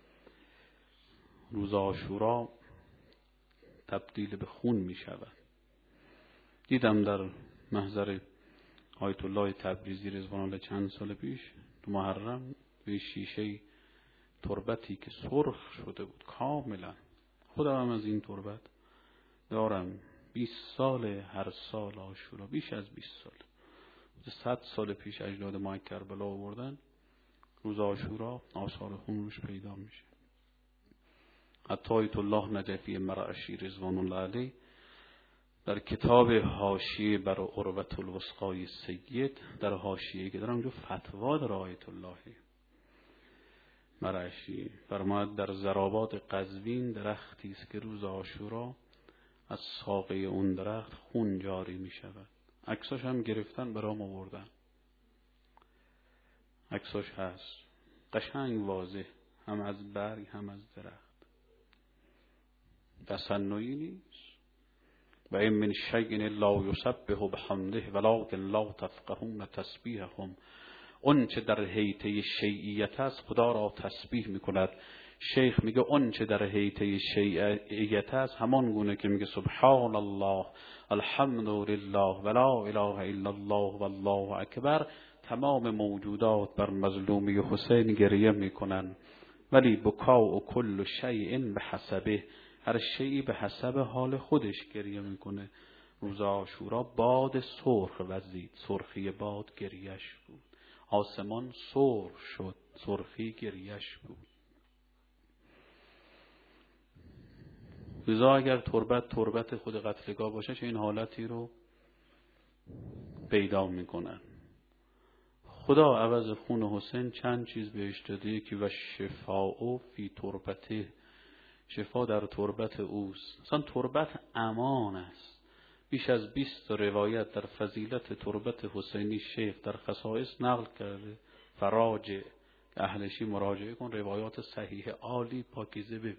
روز عاشورا تبدیل به خون می شود. دیدم در محضر آیت الله تبریزی رضوان الله چند سال پیش تو محرم به شیشه تربتی که سرخ شده بود کاملا. خودم هم از این تربت دارم. بیست سال هر سال عاشورا، بیش از بیست سال، صد سال پیش اجداد ما کربلا آوردن. روز عاشورا آثار خون روش پیدا میشه. حتی آیت الله نجفی مرعشی رضوان الله علیه در کتاب حاشیه بر عروة الوثقی سید، در حاشیه که دارم جو فتوا داره آیت الله مرعشی فرماید در ضرابات قزوین درختی است که روز عاشورا از ساقه اون درخت خون جاری می شود. عکساش هم گرفتن برام آوردن، عکساش هست قشنگ واضح، هم از برگ هم از درخت. تصنعی نیست. و این من شیء لا یسبح بحمده ولکن لا تفقهون تسبیحهم. اون چه در حیطه شیعیت است خدا را تسبیح میکند. شیخ میگه اون چه در حیطه شیعیت است همان گونه که میگه سبحان الله الحمد لله ولا اله الا الله والله اکبر، تمام موجودات بر مظلومی حسین گریه میکنن. ولی بکا و کل شیء به حسبه، هر شیئی به حسب حال خودش گریه میکنه. روز عاشورا باد سرخ وزید، سرخی باد گریش بود. آسمان سرخ شد، سرخی گریش بود. لذا اگر تربت تربت خود قتلگاه باشه چه این حالتی رو پیدا میکنن. خدا عوض خون حسین چند چیز بهش داده. یکی و شفاء فی تربته، شفا در تربت اوست. اصلا تربت امان است. بیش از بیست روایت در فضیلت تربت حسینی شیخ در خصائص نقل کرده. فراجع اهلشی مراجعه کن، روایات صحیح عالی پاکیزه ببین.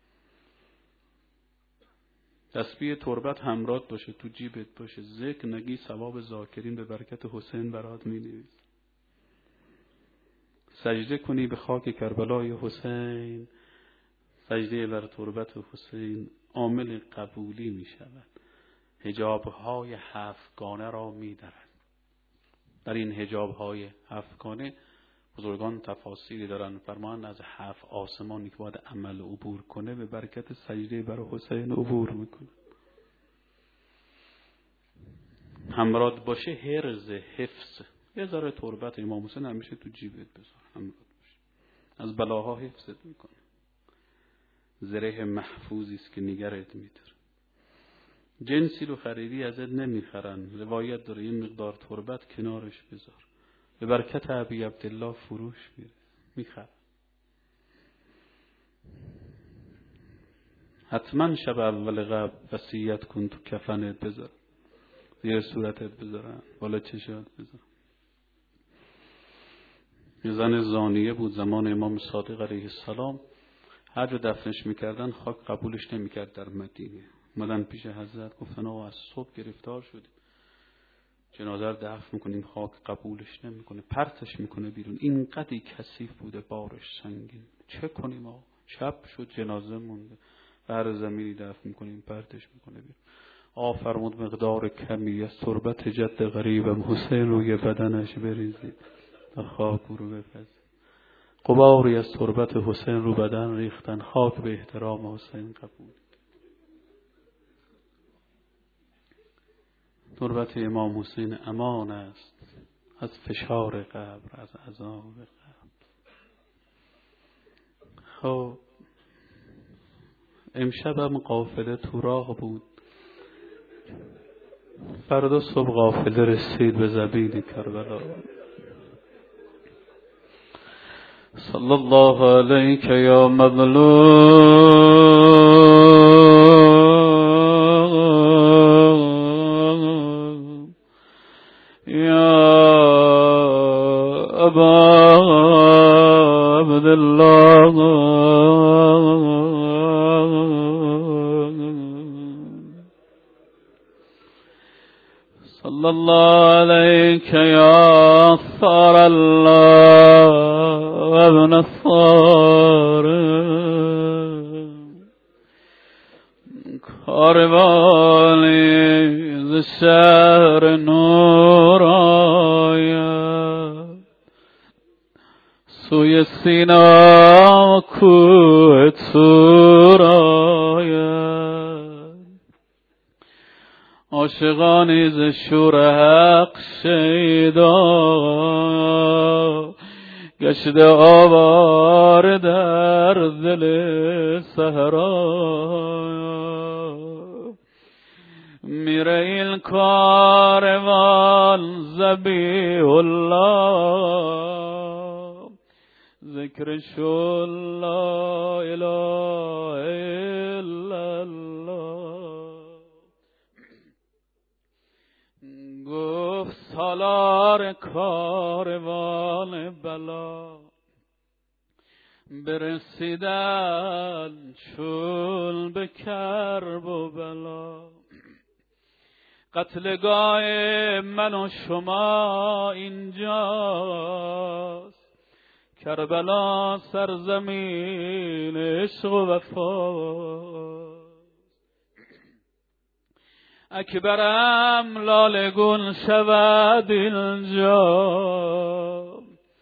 تسبیح تربت همراه باشه، تو جیبت باشه، ذکر نگی، ثواب ذاکرین به برکت حسین برات می‌نویسه. سجده کنی به خاک کربلای حسین، سجده بر تربت حسین عامل قبولی می شود. حجاب‌های هفتگانه را می درد. در این حجاب‌های هفتگانه بزرگان تفاسیری دارن، فرمان از هفت آسمانی که باید عمل عبور کنه به برکت سجده بر حسین عبور میکنه. همراه باشه حرز حفظ، یه ذره تربت امام حسین همیشه تو جیبت بذار، همراه باشه، از بلاها حفظت میکنه. زره محفوظی است که نگرت میداره. جنسی رو خریدی ازت نمیخرن، روایت داره یه مقدار تربت کنارش بذار، به برکت ابی عبدالله فروش میره، میخره. حتما شب اول قبل وصیت کن تو کفنت بذار، زیر صورتت بذارن، بالا چشات بذار. یه زن زانیه بود زمان امام صادق علیه السلام، هر جا دفنش میکردن خاک قبولش نمیکرد در مدینه. اومدن پیش حضرت گفتن آقا از صبح گرفتار شدیم، جنازه رو دفن میکنیم خاک قبولش نمیکنه، پرتش میکنه بیرون. اینقدر کثیف بوده، بارش سنگین، چه کنیم آقا؟ شب شد جنازه مونده، بر زمینی دفن میکنیم پرتش میکنه بیرون. آقا فرمود مقدار کمی از تربت جد غریبم حسین روی بدنش بریزید تا خاک رو بپزید. غباری از تربت حسین رو بدن ریختن، خاک به احترام حسین قبول. تربت امام حسین امان است از فشار قبر، از عذاب قبر. خب امشبم قافله تو راه بود، فردا صبح قافله رسید به زبین کربلا. صلی الله علیک یا مظلوم یا ابا عبدالله، صلی الله علیک یا ثار الله ابن الثار، کاروانی ز شهر نور آید، سوی سینا کوه طور آید. عاشقانی ز شور حق شیدا، گشته آوار در دل صحرا. میره این کاروان ذبیح الله، ذکرشو لا اله الا الله. گفت سالار کاروان بلا، برسیدن چون به کرب و بلا. قتلگاه من و شما اینجاست، کربلا سرزمین عشق و وفا. اکبرم لاله گون شود اینجا،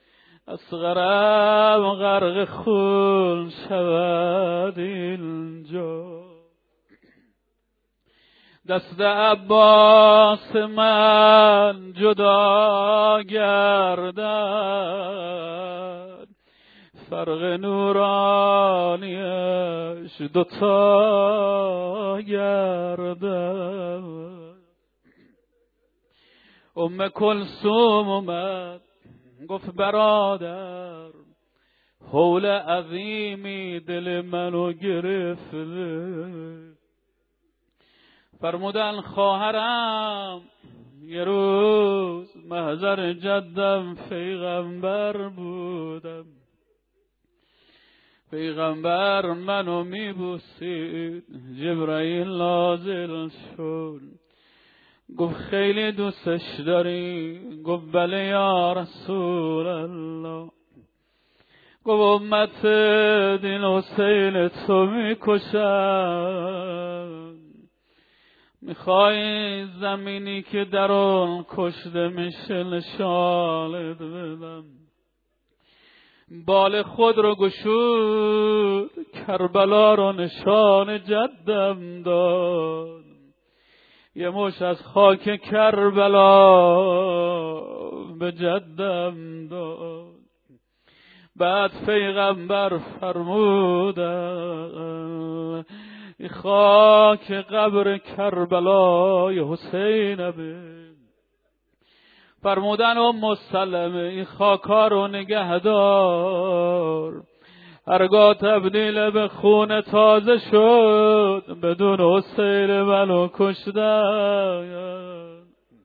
اصغرم غرق خون شود اینجا. دست عباس من جدا گردد، فرق نورانیش دوتا گردد. ام کلثوم اومد گفت برادر، حول عظیمی دل منو گرفته. فرمودن خواهرم یه روز محضر جدم پیغمبر بودم، پیغمبر منو میبوسید، جبرائیل نازل شد، گفت خیلی دوستش داری؟ گفت بله یا رسول الله. گفت امت دین حسین تو میکشن، میخوای زمینی که در اون کشته میشه نشانت بدم. بال خود رو گشود، کربلا رو نشان جدم داد، یه مش از خاک کربلا به جدم داد. بعد پیغمبر فرمودن ای خاک قبر کربلای حسین بین. فرمودن ام سلمه این خاکا رو نگهدار، هرگاه تبدیل به خون تازه شد بدون حسین منو کشتن.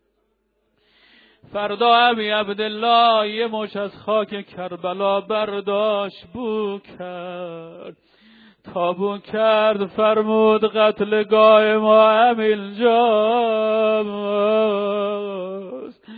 فردا ابی عبدالله یه مش از خاک کربلا برداشت بو کرد، تا بو کرد فرمود قتلگاه ما همینجاست.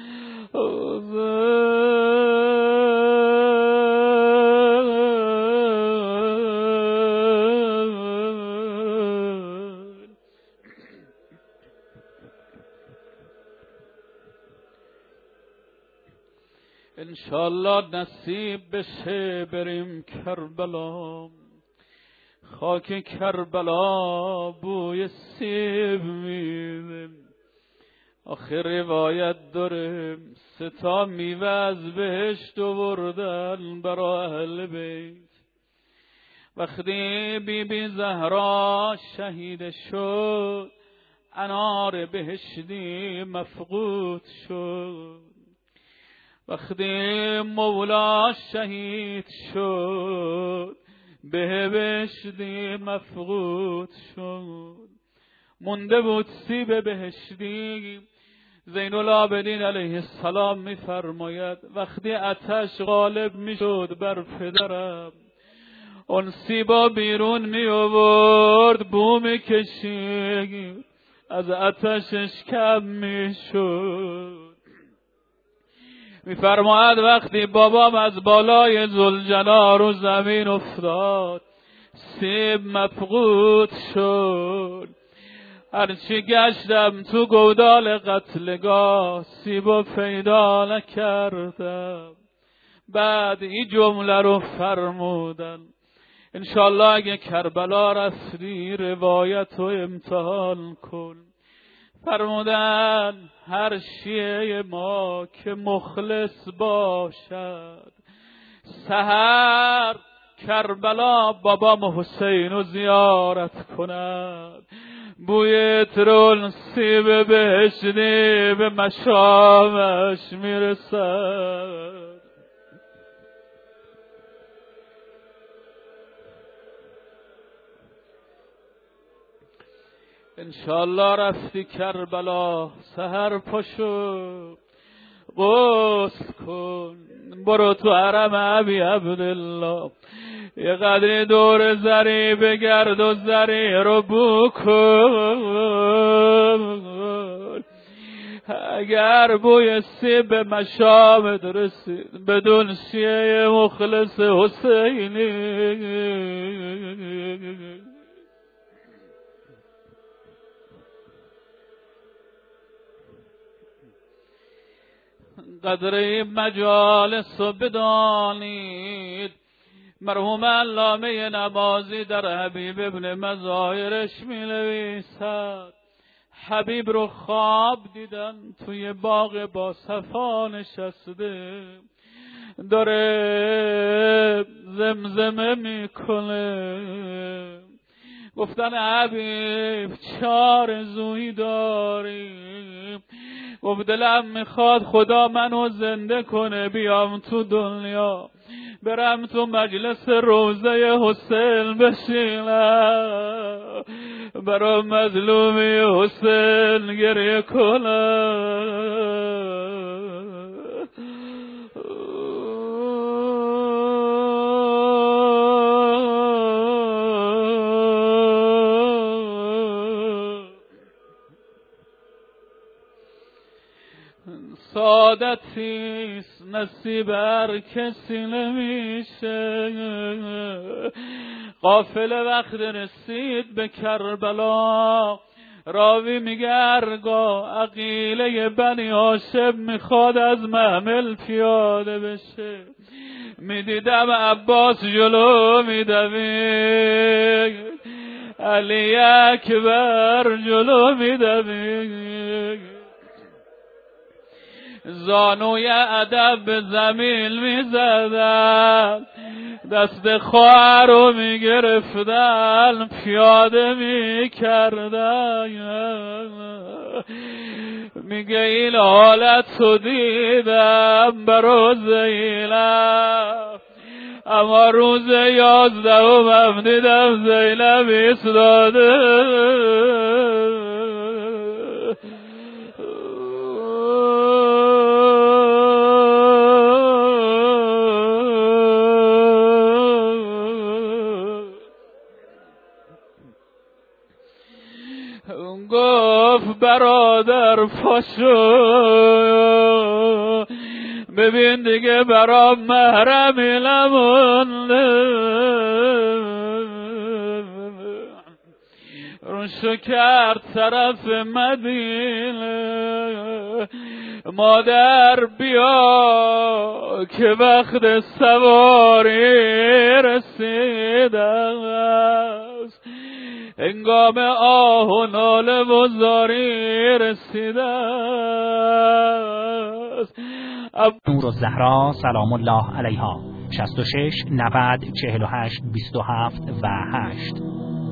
انشالله نصیب بشه بریم کربلا، خاک کربلا بوی سیب میده. آخر روایت داره سه تا میوه از بهشت آوردن برا اهل بیت. وقتی بی بی زهرا شهید شد، انار بهشتی مفقود شد. وقتی مولا شهید شد، بهشتی مفقود شد. مونده بود سیب بهشتی. زین العابدین علیه السلام میفرماید وقتی آتش غالب میشد بر پدرم، اون سیبا بیرون می آورد، بو میکشید، از آتشش کم میشد. میفرماید وقتی بابام از بالای ذوالجلال رو زمین افتاد، سیب مفقود شد. هرچی گشتم تو گودال قتلگاه، سیبو پیدا نکردم. بعد این جمله رو فرمودن انشالله اگه کربلا رفتی روایت رو امتحان کن. فرمودن هر شیعه ما که مخلص باشد، سحر کربلا بابام حسین رو زیارت کند، بوی ترون سیب بهشتی به مشامش میرسد. انشالله رفتی کربلا، سحر پاشو غسل کن، برو تو حرم ابی عبدالله، یه قدری دور زری بگرد و زری رو بو کن. اگر بوی سیب مشامت رسید بدون شیعه مخلص حسینی، قدر مجالس رو بدانید. مرحوم علامه نمازی در حبیب ابن مظاهرش می نویسد حبیب رو خواب دیدن توی باغ با صفا نشسته، داره زمزمه میکنه. گفتن حبیب چه آرزویی داری؟ گفت دلم میخواد خدا منو زنده کنه، بیام تو دنیا برم تو مجلس روضه حسین بشینم، برای مظلومی حسین گریه کنم. سعادتیست نصیب هر کسی نمیشه. قافله وقت رسید به کربلا، راوی میگه ارگاه عقیله بنی هاشم میخواد از محمل پیاده بشه. میدیدم عباس جلو میدوید، علی اکبر جلو میدوید، زانوی ادب به زمین میزدن، دست خواهر رو میگرفتن پیاده میکردن. میگه این حالت رو دیدم برو زینب، اما روز یازدهم دیدم زینب ایستاده. گفت برادر پاشو ببین دیگه برام محرمی نمونده. روشو کرد طرف مدینه، مادر بیا که وقت سواری رسیده است، هنگام آه و ناله و زاری رسیده است. نور الزهرا سلام الله علیها شصت و شش نود چهل و هشت بیست و هفت و هشت